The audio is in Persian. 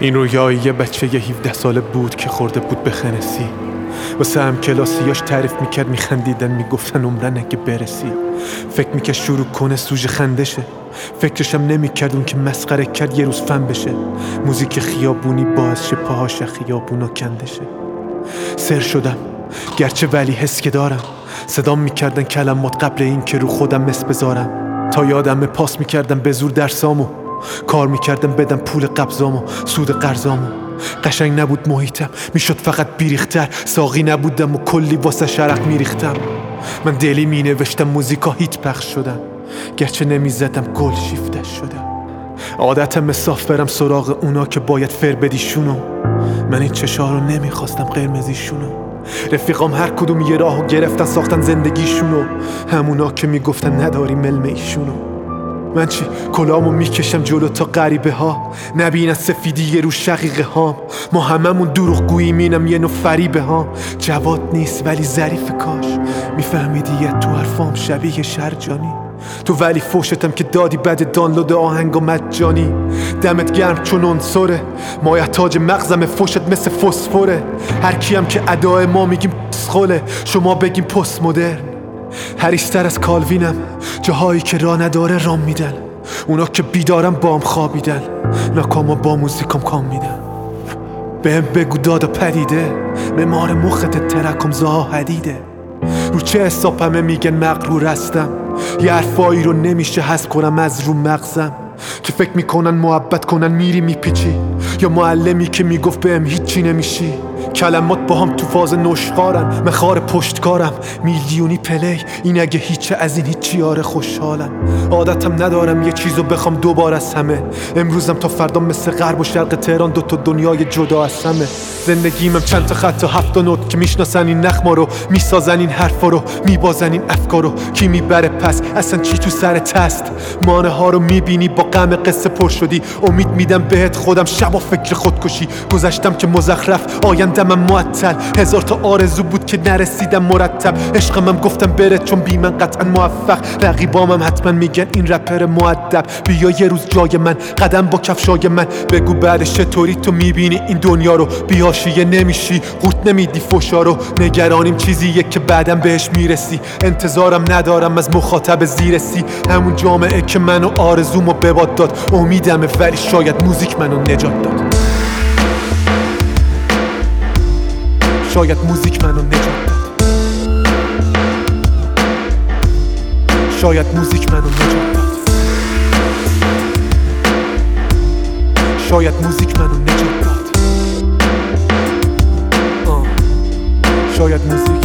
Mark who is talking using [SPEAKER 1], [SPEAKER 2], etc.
[SPEAKER 1] این رویای یه بچه 17 ساله بود که خورده بود به خنسی. واسه هم کلاسیاش تعریف میکرد، میخندیدن میگفتن عمرن اگه برسی. فکر میکرد شروع کنه سوژه خندشه، فکرشم نمیکرد اون که مسخره کرد یه روز فن بشه. موزیک خیابونی باعث شه پاهاش خیابونا کندشه. سر شدم گرچه ولی حس که دارم، صدام میکردن کلمات قبل این که رو خودم مس بذارم. تا یادم پاس میکردم به زور درسامو، کار میکردم بدم پول قبضامو، سود قرضامو. قشنگ نبود محیطم، میشد فقط بیریختر. ساقی نبودم و کلی واسه شرق میریختم. من دلی مینوشتم موزیکا هیت پخش شدن، گرچه نمیزدم گل شیفته شدم. عادتم صاف برم سراغ اونا که باید فر بدیشونو. من این چشا رو نمیخواستم قرمزیشونو. رفیقام هر کدوم یه راهو گرفتن ساختن زندگیشونو، همونا که میگفتن نداری ملم ایشونو. من چی کلامو میکشم جلو تا غریبه ها نبینن سفیدی رو شقیقه هام. ما هممون دروغ گوییم، اینم یه نوع فریبه ها. جواد نیست ولی ظریف، کاش میفهمیدی یه تو حرفام شبیه شرجانی. تو ولی فوشتم که دادی بعد دانلود آهنگ و مجانی. دمت گرم چون عنصره، مایه تاج مغزم فوشت مثل فسفره. هر کیم که ادای ما میگیم پسخوله، شما بگیم پست مدرن. هریستر از کالوینم، جاهایی که راه نداره رام میدن. اونا که بیدارم بام خوابیدن، ناکاما با موزیکام کام میدن. بهم بگو دادا پدیده، ممار مخت ترکم زها حدیده. رو چه حسابمه میگن مغرور هستم، یه حرفایی رو نمیشه حذف کنم از رو مغزم. که فکر میکنن محبت کنن میری میپیچی، یا معلمی که میگفت بهم هیچی نمیشی. کلمات با هم تو فاز نشخارن، من خار پشتکارم میلیونی پلی. این اگه هیچه از این هیچی، آره خوشحالم. عادتم ندارم یه چیزو بخوام دوبار از همه. امروزم تا فردا مثل غرب و شرق تهران دوتا دنیای جدا از همه. زندگیمم چند تا خط و 7 نوت که میشناسن این نخما رو، میسازن این حرفا رو، میبازن این افکارو. کی میبره پس اصلا چی تو سرت هست؟ مانه ها رو میبینی با غم قصه پر شدی. امید میدم بهت خودم شبا فکر خودکشی. گذشتم که مزخرف، آیندم معطل. هزار تا آرزو بود که نرسیدم مرتب. عشقمم گفتم بره چون بی من قطعا موفق. رقیبامم حتما میگن این رپر مؤدب. بیا یه روز جای من، قدم با کفشای من. بگو بعدش چطوری تو میبینی این دنیا رو. بیاشیه نمیشی، قورت نمیدی فوشا رو. نگرانیم چیزیه که بعدم بهش میرسی. انتظارم ندارم از مخاطب زیرسی. همون جامعه که منو آرزومو به باد داد. امیدمه ولی شاید موزیک منو نجات داد. شاید موزیک منو نجات داد. شاید موزیک منو نجات داد. شاید موزیک منو نجات داد. شاید موزیک